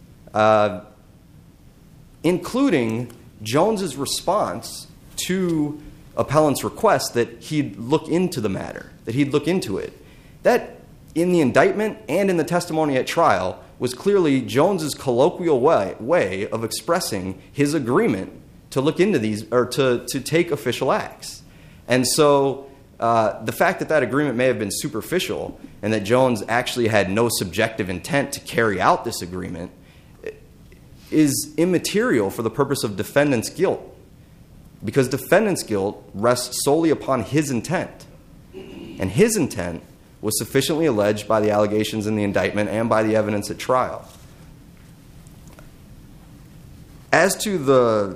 including Jones's response to appellant's request that he'd look into the matter, that he'd look into it. That, in the indictment and in the testimony at trial, was clearly Jones's colloquial way of expressing his agreement to look into these, or to take official acts. And so the fact that that agreement may have been superficial and that Jones actually had no subjective intent to carry out this agreement is immaterial for the purpose of defendant's guilt, because defendant's guilt rests solely upon his intent. And his intent was sufficiently alleged by the allegations in the indictment and by the evidence at trial. As to the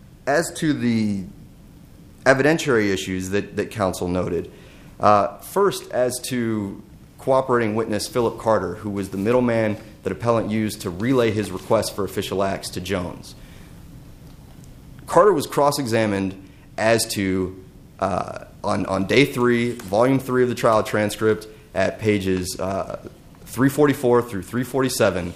evidentiary issues that counsel noted, first, as to cooperating witness Philip Carter, who was the middleman that appellant used to relay his request for official acts to Jones. Carter was cross-examined as to, on day 3, volume 3 of the trial transcript, at pages 344 through 347.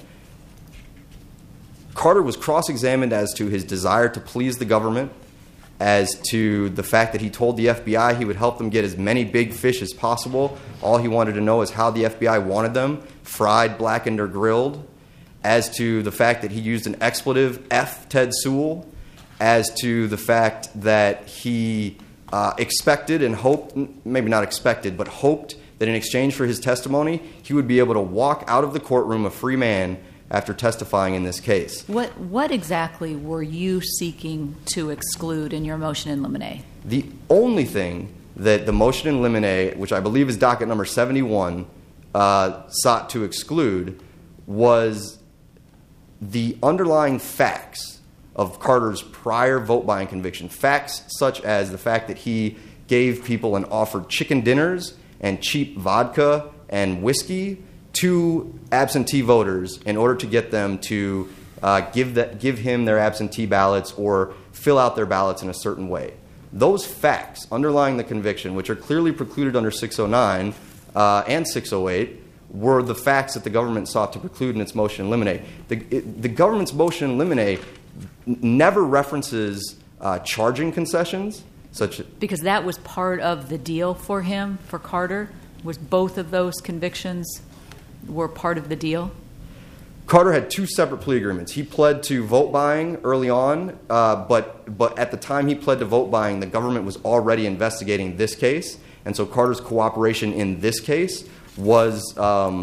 Carter was cross-examined as to his desire to please the government, as to the fact that he told the FBI he would help them get as many big fish as possible. All he wanted to know is how the FBI wanted them, fried, blackened, or grilled. As to the fact that he used an expletive, F Ted Sewell. As to the fact that he expected and hoped, maybe not expected, but hoped that in exchange for his testimony, he would be able to walk out of the courtroom a free man after testifying in this case. What exactly were you seeking to exclude in your motion in limine? The only thing that the motion in limine, which I believe is docket number 71, sought to exclude was the underlying facts of Carter's prior vote buying conviction. Facts such as the fact that he gave people and offered chicken dinners and cheap vodka and whiskey to absentee voters in order to get them to give him their absentee ballots or fill out their ballots in a certain way. Those facts underlying the conviction, which are clearly precluded under 609 and 608, were the facts that the government sought to preclude in its motion in limine. The government's motion in limine never references charging concessions. Because that was part of the deal for him, for Carter? Was both of those convictions were part of the deal? Carter had 2 separate plea agreements. He pled to vote buying early on, but at the time he pled to vote buying, the government was already investigating this case, and so Carter's cooperation in this case was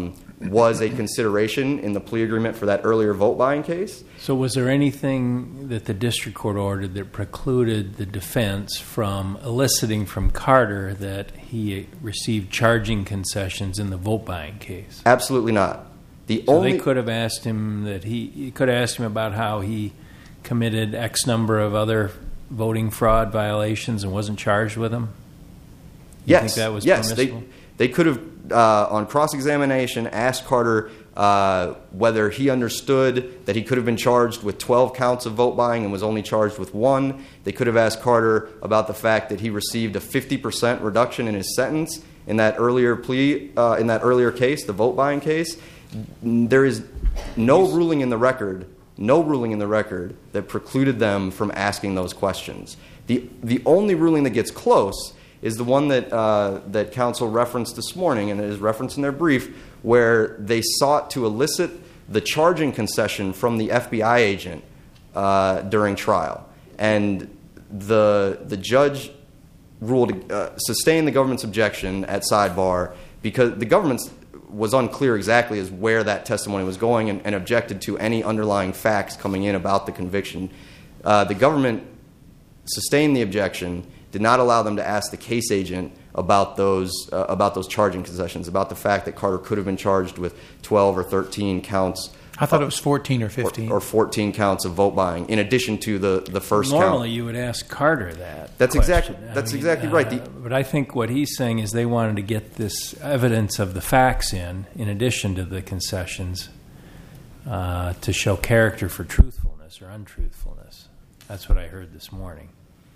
a consideration in the plea agreement for that earlier vote buying case. So was there anything that the district court ordered that precluded the defense from eliciting from Carter that he received charging concessions in the vote buying case? Absolutely not. They could have asked him that he could have asked him about how he committed X number of other voting fraud violations and wasn't charged with them? You think that was permissible? They could have, on cross-examination, asked Carter whether he understood that he could have been charged with 12 counts of vote buying and was only charged with 1. They could have asked Carter about the fact that he received a 50% reduction in his sentence in that earlier case, the vote buying case. There is no ruling in the record that precluded them from asking those questions. The only ruling that gets close is the one that counsel referenced this morning, and it is referenced in their brief, where they sought to elicit the charging concession from the FBI agent during trial. And the judge ruled sustain the government's objection at sidebar because the government was unclear exactly as where that testimony was going and objected to any underlying facts coming in about the conviction. The government sustained the objection, did not allow them to ask the case agent about those charging concessions, about the fact that Carter could have been charged with 12 or 13 counts. I thought it was 14 or 15. Or 14 counts of vote buying, in addition to the first count. Normally, you would ask Carter that. That's question. exactly right. But I think what he's saying is they wanted to get this evidence of the facts in addition to the concessions, to show character for truthfulness or untruthfulness. That's what I heard this morning.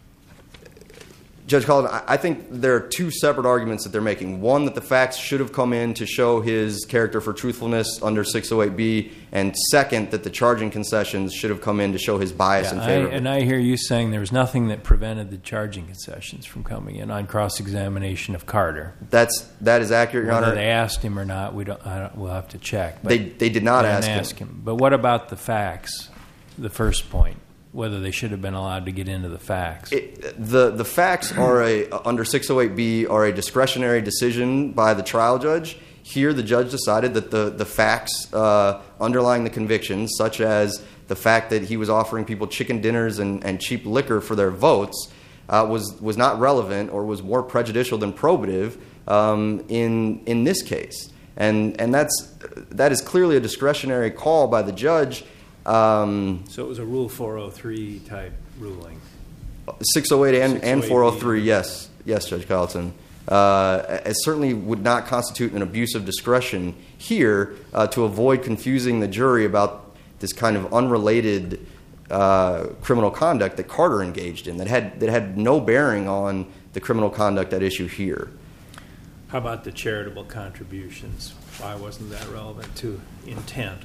Judge Collin, I think there are two separate arguments that they're making. One, that the facts should have come in to show his character for truthfulness under 608B, and second, that the charging concessions should have come in to show his bias in favor of it. And I hear you saying there was nothing that prevented the charging concessions from coming in on cross-examination of Carter. That is accurate, Your Honor. Whether they asked him or not, we'll have to check. But they did not ask him. But what about the facts, the first point? Whether they should have been allowed to get into the facts. The facts are under 608B are a discretionary decision by the trial judge. Here, the judge decided that the facts underlying the convictions, such as the fact that he was offering people chicken dinners and cheap liquor for their votes, was not relevant or was more prejudicial than probative in this case. And that is clearly a discretionary call by the judge. So it was a Rule 403 type ruling. 608 and 403, yes, Judge Carlton. It certainly would not constitute an abuse of discretion here to avoid confusing the jury about this kind of unrelated criminal conduct that Carter engaged in that had no bearing on the criminal conduct at issue here. How about the charitable contributions? Why wasn't that relevant to intent?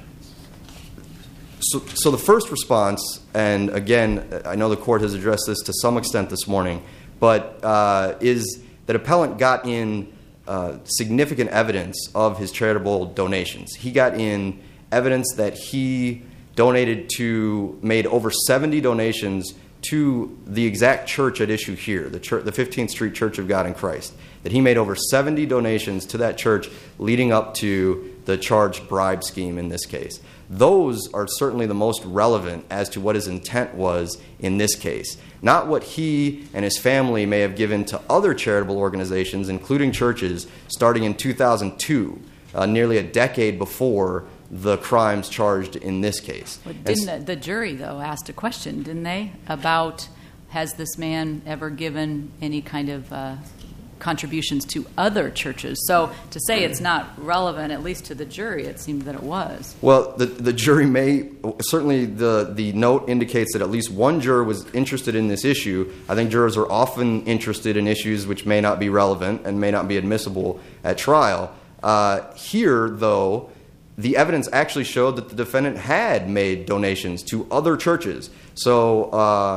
So the first response, and again, I know the court has addressed this to some extent this morning, but is that appellant got in significant evidence of his charitable donations. He got in evidence that he made over 70 donations to the exact church at issue here, the 15th Street Church of God in Christ, that he made over 70 donations to that church leading up to the charged bribe scheme in this case. Those are certainly the most relevant as to what his intent was in this case. Not what he and his family may have given to other charitable organizations, including churches, starting in 2002, nearly a decade before the crimes charged in this case. But didn't the jury, though, asked a question, didn't they, about has this man ever given any kind of contributions to other churches? So to say it's not relevant, at least to the jury, it seemed that it was. Well, the jury may, certainly the note indicates that at least one juror was interested in this issue. I think jurors are often interested in issues which may not be relevant and may not be admissible at trial. Here, though, the evidence actually showed that the defendant had made donations to other churches. So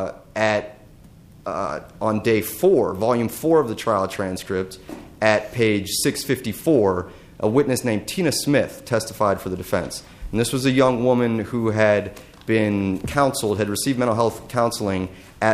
on day 4, volume 4 of the trial transcript, at page 654, a witness named Tina Smith testified for the defense. And this was a young woman who had been counseled, had received mental health counseling at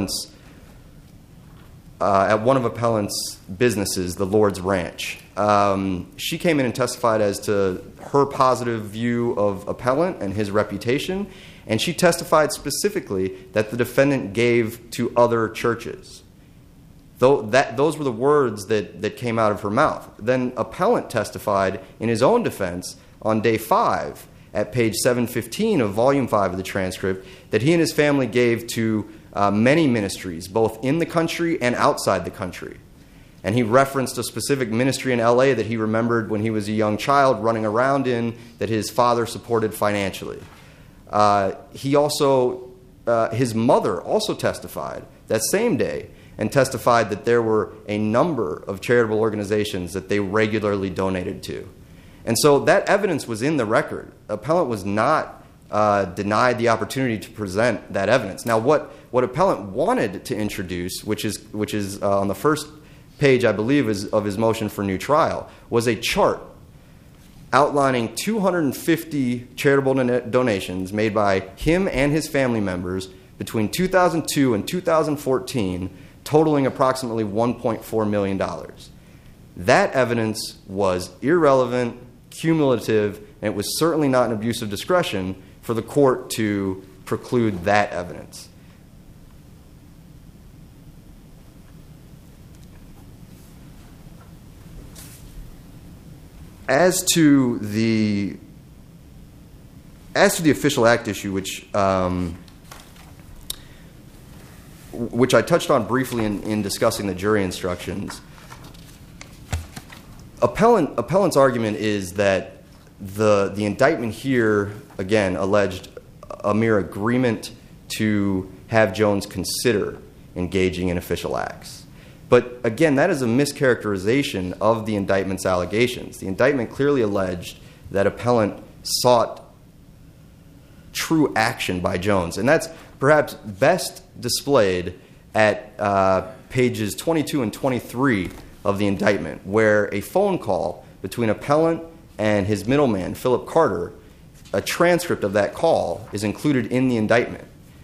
one of appellant's businesses, the Lord's Ranch. She came in and testified as to her positive view of appellant and his reputation, and she testified specifically that the defendant gave to other churches. Those were the words that came out of her mouth. Then appellant testified in his own defense on day 5 at page 715 of volume 5 of the transcript that he and his family gave to many ministries, both in the country and outside the country. And he referenced a specific ministry in L.A. that he remembered when he was a young child running around in that his father supported financially. His mother also testified that same day and testified that there were a number of charitable organizations that they regularly donated to. And so that evidence was in the record. Appellant was not denied the opportunity to present that evidence. Now, what appellant wanted to introduce, which is on the first page, I believe, of his motion for new trial, was a chart outlining 250 charitable donations made by him and his family members between 2002 and 2014, totaling approximately $1.4 million. That evidence was irrelevant, cumulative, and it was certainly not an abuse of discretion for the court to preclude that evidence. As to the official act issue, which I touched on briefly in discussing the jury instructions, appellant's argument is that the indictment here, again, alleged a mere agreement to have Jones consider engaging in official acts. But again, that is a mischaracterization of the indictment's allegations. The indictment clearly alleged that appellant sought true action by Jones. And that's perhaps best displayed at pages 22 and 23 of the indictment, where a phone call between appellant and his middleman, Philip Carter, a transcript of that call is included in the indictment.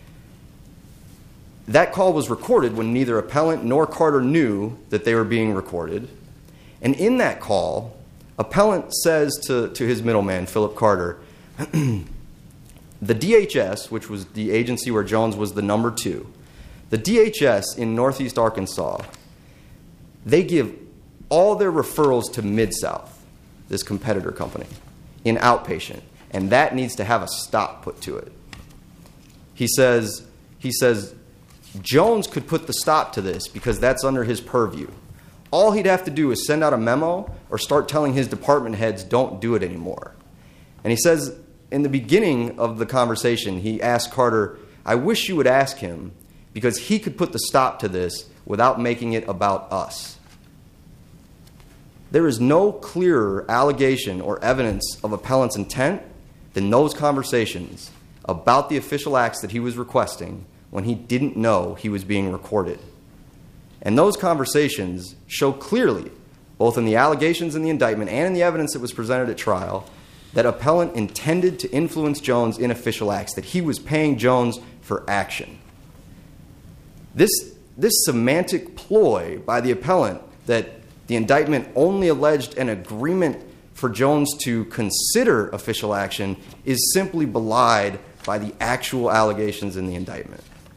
That call was recorded when neither appellant nor Carter knew that they were being recorded. And in that call, appellant says to his middleman, Philip Carter, the DHS, which was the agency where Jones was the number 2, the DHS in Northeast Arkansas, they give all their referrals to Mid-South, this competitor company, in outpatient. And that needs to have a stop put to it. He says, Jones could put the stop to this because that's under his purview. All he'd have to do is send out a memo or start telling his department heads don't do it anymore. And he says in the beginning of the conversation, he asked Carter, I wish you would ask him because he could put the stop to this without making it about us. There is no clearer allegation or evidence of appellant's intent than those conversations about the official acts that he was requesting when he didn't know he was being recorded. And those conversations show clearly, both in the allegations in the indictment and in the evidence that was presented at trial, that appellant intended to influence Jones in official acts, that he was paying Jones for action. This semantic ploy by the appellant that the indictment only alleged an agreement for Jones to consider official action is simply belied by the actual allegations in the indictment.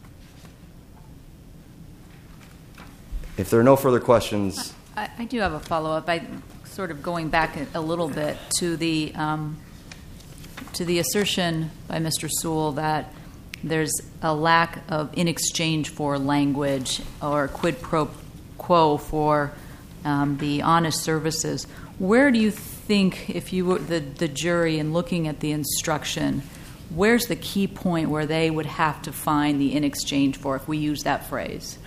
If there are no further questions. I do have a follow-up. Sort of going back a little bit to the assertion by Mr. Sewell that there's a lack of in exchange for language or quid pro quo for the honest services. Where do you think, if you were the jury and looking at the instruction, where's the key point where they would have to find the in exchange for, if we use that phrase?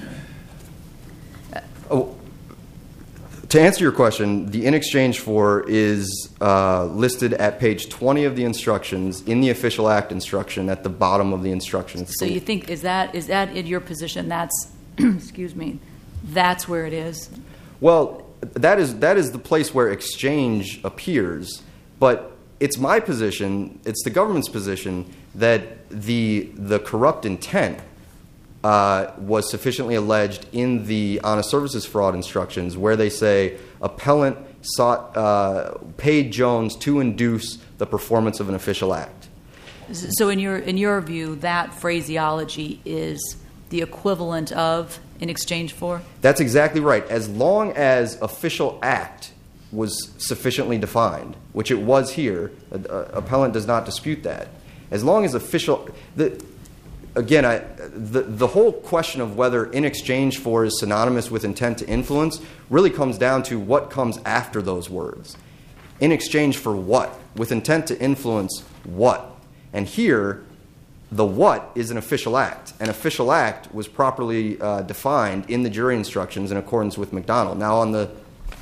To answer your question, the in exchange for is listed at page 20 of the instructions in the official act instruction at the bottom of the instructions. So you think, is that in your position? That's, excuse me, that's where it is? Well, that is the place where exchange appears, but it's my position, it's the government's position, that the corrupt intent was sufficiently alleged in the honest services fraud instructions, where they say appellant paid Jones to induce the performance of an official act. So in your view, that phraseology is the equivalent of in exchange for? That's exactly right. As long as official act was sufficiently defined, which it was here, appellant does not dispute that. As long as official... Again, the whole question of whether in exchange for is synonymous with intent to influence really comes down to what comes after those words. In exchange for what? With intent to influence what? And here, the what is an official act. An official act was properly defined in the jury instructions in accordance with McDonald. Now, on the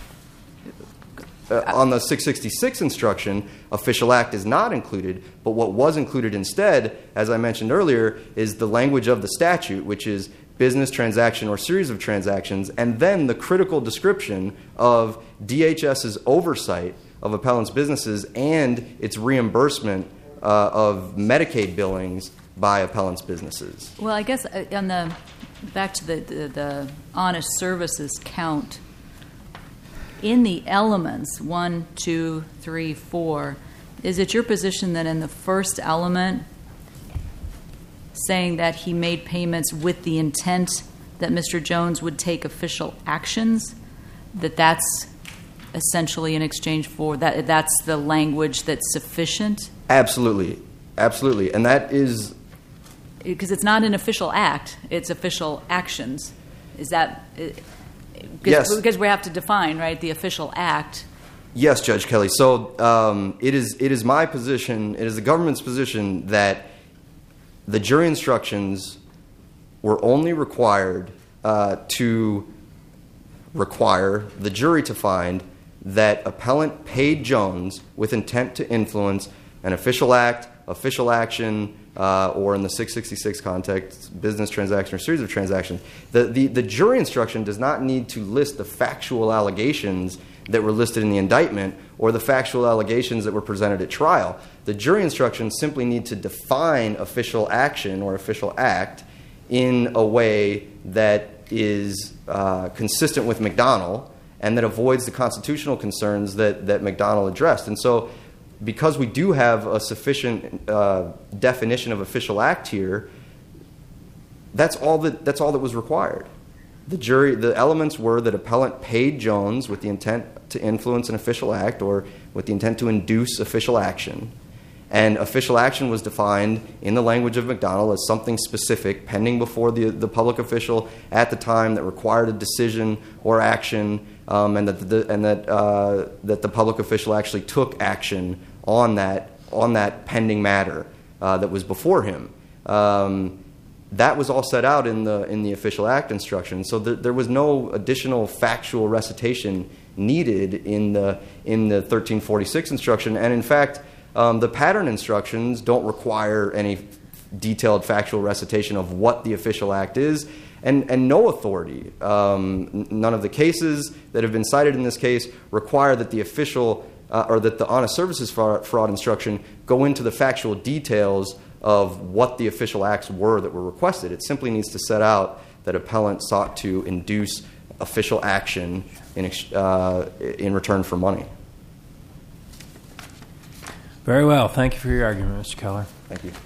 666 instruction, official act is not included, but what was included instead, as I mentioned earlier, is the language of the statute, which is business transaction or series of transactions, and then the critical description of DHS's oversight of appellant's businesses and its reimbursement of Medicaid billings by appellant's businesses. Well, I guess back to the honest services count, in the elements 1, 2, 3, 4, is it your position that in the first element, saying that he made payments with the intent that Mr. Jones would take official actions, that's essentially in exchange for that? That's the language that's sufficient? Absolutely. And that is... Because it's not an official act, it's official actions. Is that... Yes. Because we have to define, right, the official act. Yes, Judge Kelly. So it is my position, it is the government's position that the jury instructions were only required to require the jury to find that appellant paid Jones with intent to influence an official act, official action, or in the 666 context, business transaction or series of transactions. The jury instruction does not need to list the factual allegations that were listed in the indictment or the factual allegations that were presented at trial. The jury instructions simply need to define official action or official act in a way that is consistent with McDonnell and that avoids the constitutional concerns that McDonnell addressed. And so because we do have a sufficient definition of official act here, that's all that was required. The elements were that appellant paid Jones with the intent to influence an official act or with the intent to induce official action. And official action was defined in the language of McDonnell as something specific pending before the public official at the time that required a decision or action, and that the public official actually took action on that pending matter that was before him. That was all set out in the official act instruction. So there was no additional factual recitation needed in the 1346 instruction. And in fact, the pattern instructions don't require any detailed factual recitation of what the official act is, and no authority. None of the cases that have been cited in this case require that the official or that the honest services fraud instruction go into the factual details of what the official acts were that were requested. It simply needs to set out that appellant sought to induce official action in return for money. Very well. Thank you for your argument, Mr. Keller. Thank you.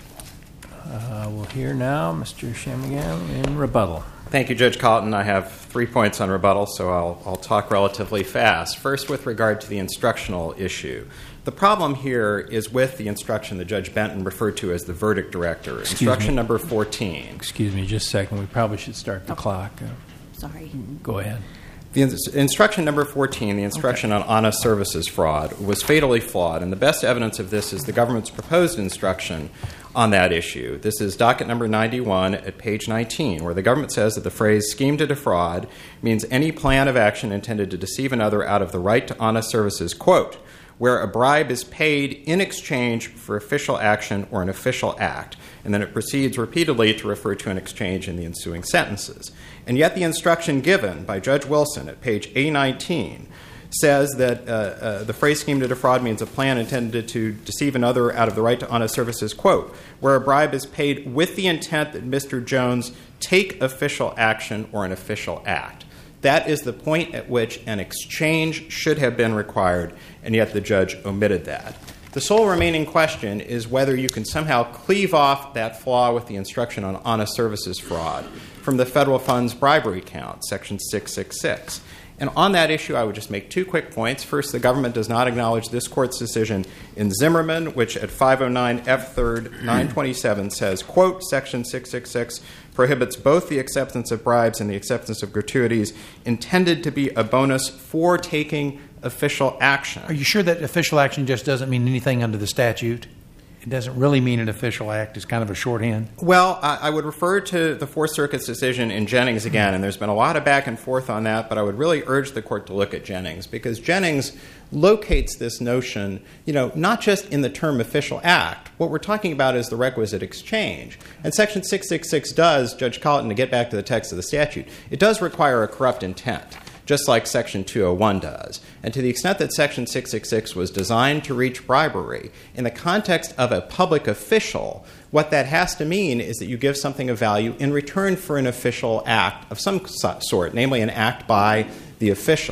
We'll hear now Mr. Shanmugam in rebuttal. Thank you, Judge Colton. I have 3 points on rebuttal, so I'll talk relatively fast. First, with regard to the instructional issue. The problem here is with the instruction that Judge Benton referred to as the verdict director. Instruction number 14. Excuse me just a second. We probably should start the clock. Sorry. Go ahead. The instruction number 14, the instruction on honest services fraud, was fatally flawed, and the best evidence of this is the government's proposed instruction on that issue. This is docket number 91 at page 19, where the government says that the phrase scheme to defraud means any plan of action intended to deceive another out of the right to honest services, quote, where a bribe is paid in exchange for official action or an official act. And then it proceeds repeatedly to refer to an exchange in the ensuing sentences. And yet the instruction given by Judge Wilson at page A19 says that the phrase scheme to defraud means a plan intended to deceive another out of the right to honest services, quote, where a bribe is paid with the intent that Mr. Jones take official action or an official act. That is the point at which an exchange should have been required, and yet the judge omitted that. The sole remaining question is whether you can somehow cleave off that flaw with the instruction on honest services fraud from the federal funds bribery count, section 666. And on that issue, I would just make 2 quick points. First, the government does not acknowledge this court's decision in Zimmerman, which at 509 F. 3rd 927 says, quote, section 666 prohibits both the acceptance of bribes and the acceptance of gratuities intended to be a bonus for taking official action. Are you sure that official action just doesn't mean anything under the statute? It doesn't really mean an official act. It's kind of a shorthand. Well, I would refer to the Fourth Circuit's decision in Jennings again, and there's been a lot of back and forth on that, but I would really urge the court to look at Jennings, because Jennings locates this notion, not just in the term official act. What we're talking about is the requisite exchange. And section 666 does, Judge Colton, to get back to the text of the statute, it does require a corrupt intent, just like Section 201 does. And to the extent that Section 666 was designed to reach bribery, in the context of a public official, what that has to mean is that you give something of value in return for an official act of some sort, namely an act by the official.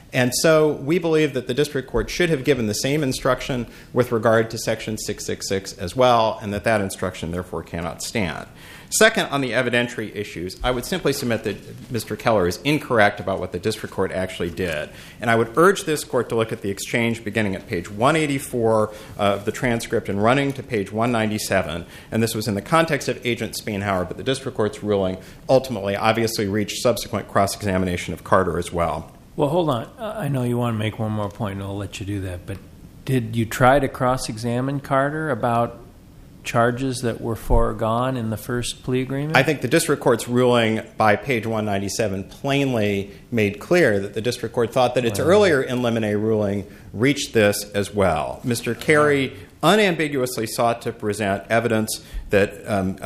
And so we believe that the district court should have given the same instruction with regard to Section 666 as well, and that instruction therefore cannot stand. Second, on the evidentiary issues, I would simply submit that Mr. Keller is incorrect about what the district court actually did. And I would urge this court to look at the exchange beginning at page 184 of the transcript and running to page 197. And this was in the context of Agent Spienhauer, but the district court's ruling ultimately obviously reached subsequent cross-examination of Carter as well. Well, hold on. I know you want to make one more point, and I'll let you do that. But did you try to cross-examine Carter about charges that were foregone in the first plea agreement? I think the district court's ruling by page 197 plainly made clear that the district court thought that its earlier in limine ruling reached this as well. Mr. Carey unambiguously sought to present evidence that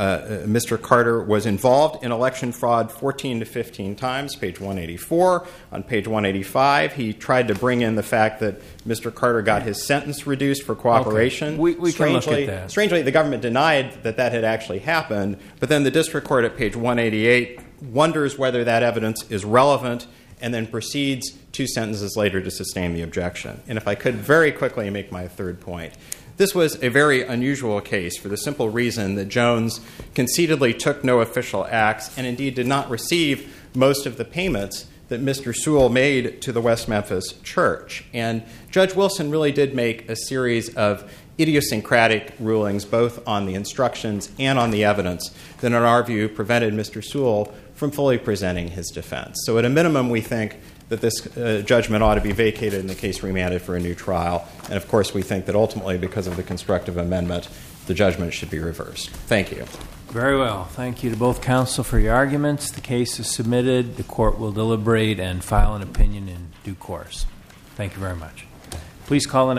Mr. Carter was involved in election fraud 14 to 15 times, page 184. On page 185, he tried to bring in the fact that Mr. Carter got his sentence reduced for cooperation. Okay. We can look at that. Strangely, the government denied that had actually happened, but then the district court at page 188 wonders whether that evidence is relevant and then proceeds 2 sentences later to sustain the objection. And if I could very quickly make my third point. This was a very unusual case for the simple reason that Jones concededly took no official acts and indeed did not receive most of the payments that Mr. Sewell made to the West Memphis Church. And Judge Wilson really did make a series of idiosyncratic rulings both on the instructions and on the evidence that, in our view, prevented Mr. Sewell from fully presenting his defense. So at a minimum, we think that this judgment ought to be vacated and the case remanded for a new trial. And, of course, we think that ultimately, because of the constructive amendment, the judgment should be reversed. Thank you. Very well. Thank you to both counsel for your arguments. The case is submitted. The court will deliberate and file an opinion in due course. Thank you very much. Please call in.